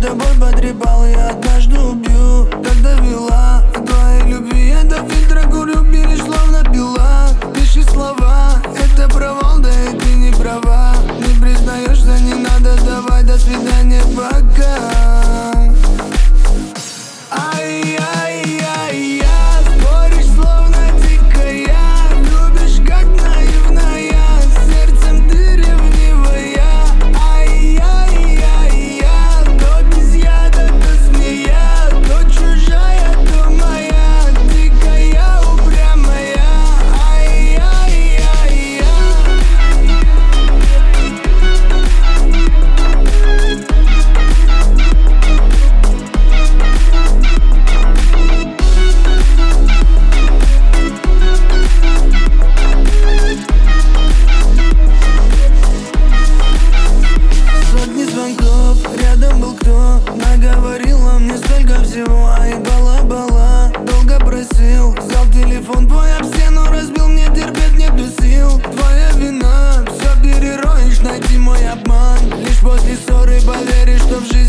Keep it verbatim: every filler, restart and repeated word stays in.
тобой потрепал, я однажды убью. Так довела от твоей любви, я до фильтра курю, пилишь словно пила. Пиши слова, это провал, да и ты не права. Не признаешься, не надо, давай, до свидания, пока. Ай-яй-яй-я, споришь словно дикая, любишь как наивная, сердцем ты ревнивая. Ай-яй-яй-я, то без яда, то змея, то чужая, то моя, дикая, упрямая. Ай-яй-яй-я. Сотни звонков, рядом был кто, наговорила мне столько всего. Ай, бала-бала, долго просил, взял телефон твой об стену, разбил, мне терпеть нету сил. Твоя вина, все перероешь, найти мой обман. Лишь после ссоры поверишь, что в жизни